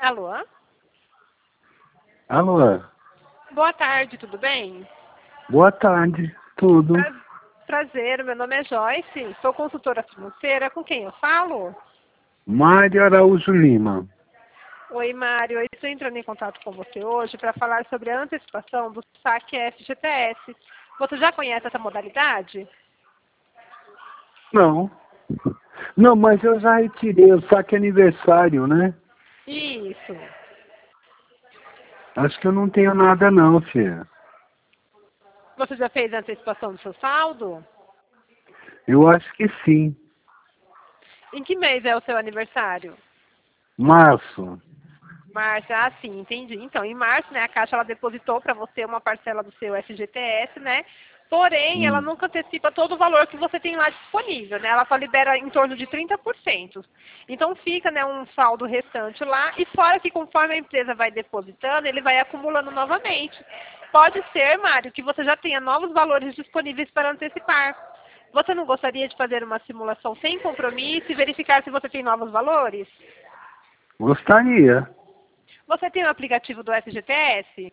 Alô? Alô, Boa tarde, tudo bem? boa tarde, tudo. Prazer, meu nome é Joyce, sou consultora financeira, com quem eu falo? Mário Araújo Lima. Oi, Mário, eu estou entrando em contato com você hoje para falar sobre a antecipação do saque FGTS. Você já conhece essa modalidade? Não. Não, mas eu já retirei o saque aniversário, né? Isso. Acho que eu não tenho nada não, filha. Você já fez a antecipação do seu saldo? Eu acho que sim. Em que mês é o seu aniversário? Março. Março, ah, sim, entendi. Então, em março, né, a Caixa ela depositou para você uma parcela do seu FGTS, né? Porém, ela Hum. nunca antecipa todo o valor que você tem lá disponível, né? Ela só libera em torno de 30%. Então, fica, né, um saldo restante lá e fora que conforme a empresa vai depositando, ele vai acumulando novamente. Pode ser, Mário, que você já tenha novos valores disponíveis para antecipar. Você não gostaria de fazer uma simulação sem compromisso e verificar se você tem novos valores? Gostaria. Você tem o aplicativo do FGTS?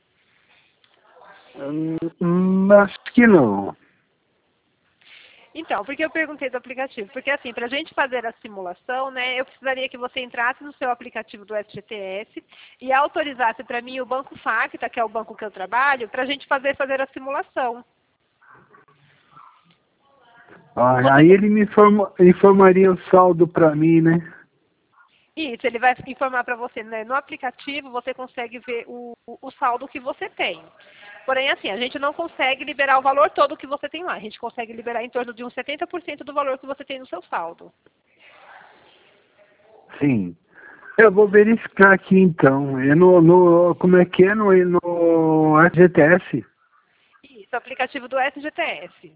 Acho que não. Então, porque eu perguntei do aplicativo? Porque assim, para a gente fazer a simulação, né, eu precisaria que você entrasse no seu aplicativo do FGTS e autorizasse para mim o Banco Facta, que é o banco que eu trabalho, para a gente fazer a simulação. Ah, Você, aí ele me informaria o saldo para mim, né? isso, ele vai informar para você, né? No aplicativo você consegue ver o saldo que você tem. Porém, assim, a gente não consegue liberar o valor todo que você tem lá. A gente consegue liberar em torno de uns 70% do valor que você tem no seu saldo. Sim. Eu vou verificar aqui então. É como é que é no FGTS? Isso, aplicativo do FGTS.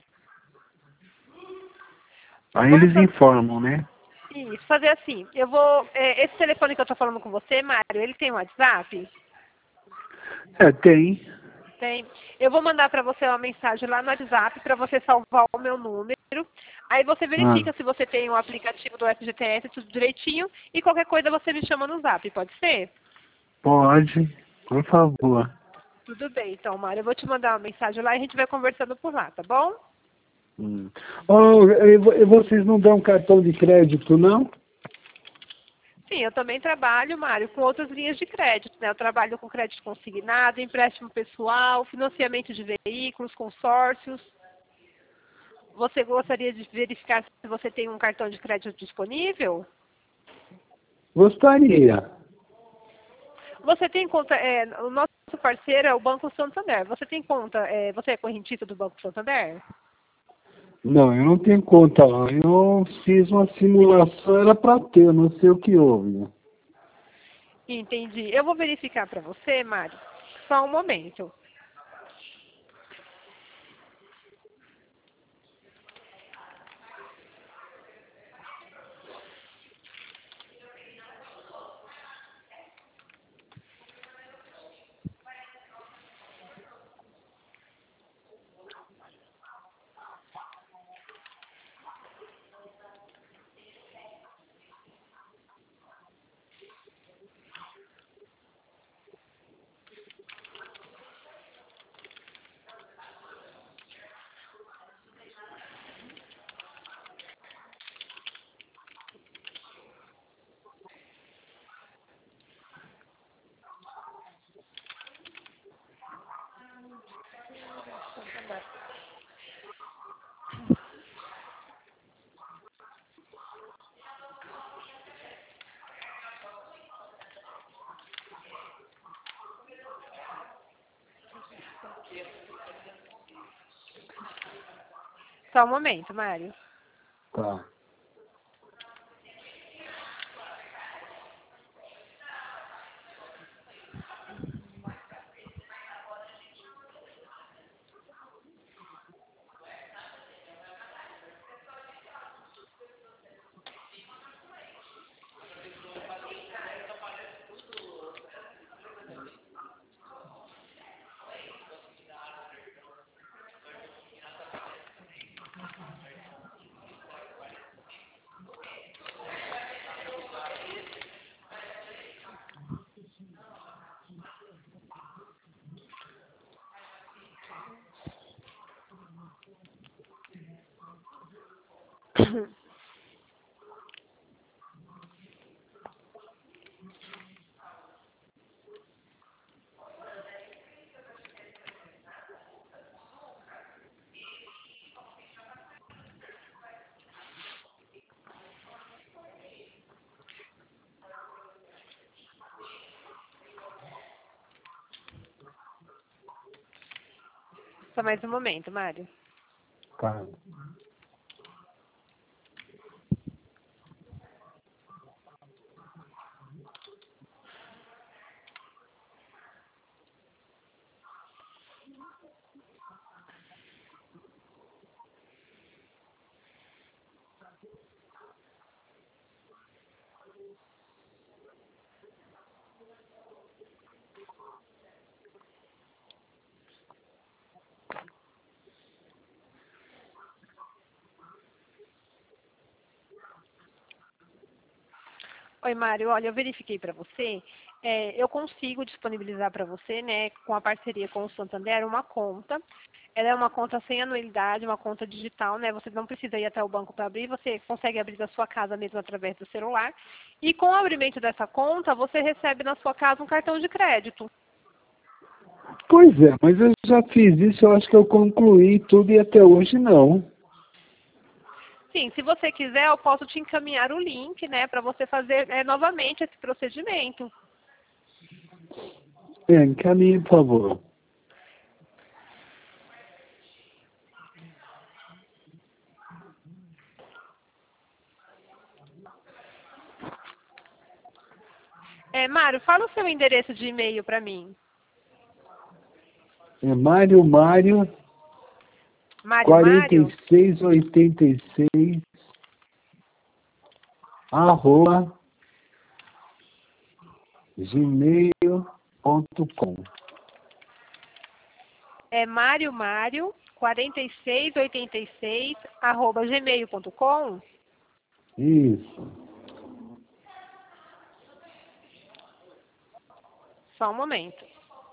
Aí Vamos eles fazer informam, né? isso, fazer assim. Eu vou. Esse telefone que eu estou falando com você, Mário, ele tem um WhatsApp? É, tem. Tem. Eu vou mandar para você uma mensagem lá no WhatsApp para você salvar o meu número. Aí você Ah, verifica se você tem o aplicativo do FGTS, tudo direitinho. E qualquer coisa você me chama no Zap, pode ser? pode, por favor. Tudo bem, então, Mário. Eu vou te mandar uma mensagem lá e a gente vai conversando por lá, tá bom? Oh, e vocês não dão cartão de crédito, não? Sim, eu também trabalho, Mário, com outras linhas de crédito, né? Eu trabalho com crédito consignado, empréstimo pessoal, financiamento de veículos, consórcios. Você gostaria de verificar se você tem um cartão de crédito disponível? Gostaria. Você tem conta, o nosso parceiro é o Banco Santander. Você tem conta, você é correntista do Banco Santander? Não, eu não tenho conta lá. Eu fiz uma simulação, era para ter, eu não sei o que houve. Entendi. Eu vou verificar para você, Mário. Só um momento. Só um momento, Mário. Tá. Só mais um momento, Mário. Tá. Oi, Mário, olha, eu verifiquei para você, eu consigo disponibilizar para você, né, com a parceria com o Santander, uma conta. Ela é uma conta sem anuidade, uma conta digital, né? Você não precisa ir até o banco para abrir, você consegue abrir da sua casa mesmo através do celular. E com o abrimento dessa conta, você recebe na sua casa um cartão de crédito. Pois é, mas eu já fiz isso, eu acho que eu concluí tudo e até hoje não. Sim, se você quiser, eu posso te encaminhar o link, né, para você fazer novamente esse procedimento. Encaminhe, por favor. Mário, fala o seu endereço de e-mail para mim. É Mário Mário Mário Mário? 4686 arroba gmail.com. É Mário Mário 4686 arroba gmail.com. Isso. Só um momento.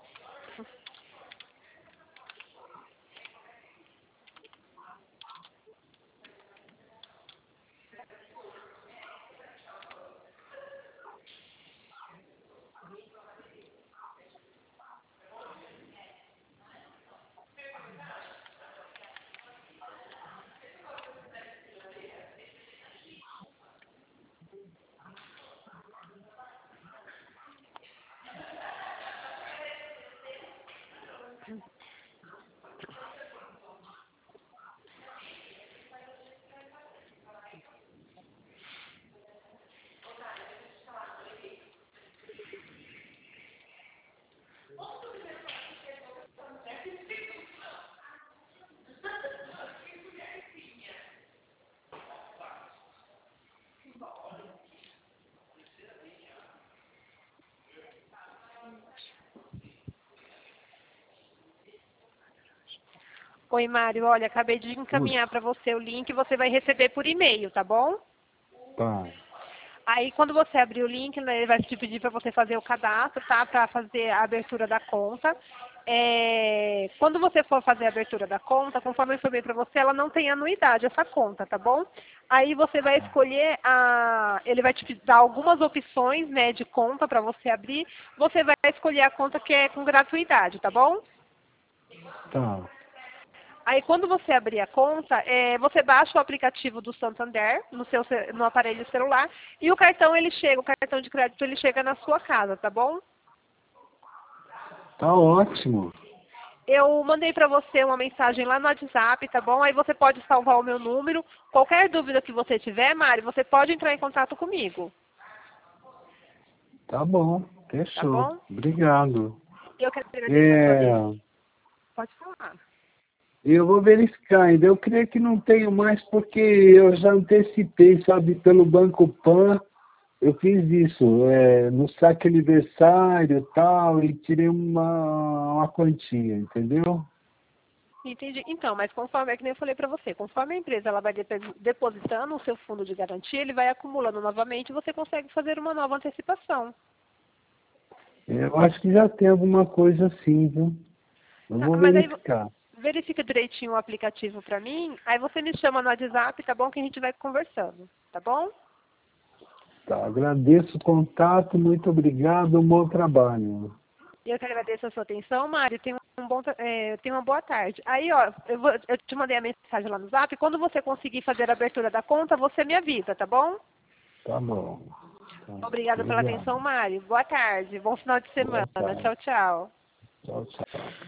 Oi, Mário, olha, acabei de encaminhar para você o link, você vai receber por e-mail, tá bom? Tá. Aí, quando você abrir o link, né, ele vai te pedir para você fazer o cadastro, tá? Para fazer a abertura da conta. Quando você for fazer a abertura da conta, conforme eu informei para você, ela não tem anuidade, essa conta, tá bom? Aí você vai escolher, ele vai te dar algumas opções, né, de conta para você abrir. Você vai escolher a conta que é com gratuidade, tá bom? Tá. Aí, quando você abrir a conta, você baixa o aplicativo do Santander no aparelho celular e o cartão o cartão de crédito ele chega na sua casa, tá bom? Tá ótimo. Eu mandei para você uma mensagem lá no WhatsApp, tá bom? Aí você pode salvar o meu número. Qualquer dúvida que você tiver, Mari, você pode entrar em contato comigo, Tá bom. tá Fechou. bom? Obrigado. Eu quero agradecer a sua atenção. É, Pode falar. eu vou verificar ainda. Eu creio que não tenho mais porque eu já antecipei, sabe, pelo Banco Pan. Eu fiz isso, no saque aniversário e tal, e tirei uma quantia, entendeu? Entendi. Então, mas conforme, é que nem eu falei para você, conforme a empresa ela vai depositando o seu fundo de garantia, ele vai acumulando novamente e você consegue fazer uma nova antecipação. Eu acho que já tem alguma coisa assim, viu? Eu Tá, vou mas aí verificar. verifica direitinho o aplicativo para mim, aí você me chama no WhatsApp, tá bom? Que a gente vai conversando, tá bom? Tá, agradeço o contato, muito obrigado, um bom trabalho. Eu que agradeço a sua atenção, Mário. Tenha uma boa tarde. Aí, ó, eu te mandei a mensagem lá no Zap. Quando você conseguir fazer a abertura da conta, você me avisa, tá bom? Tá bom. Tá, Obrigada pela obrigado. atenção, Mário. Boa tarde. Bom final de Boa semana. tarde. Tchau, tchau. Tchau, tchau.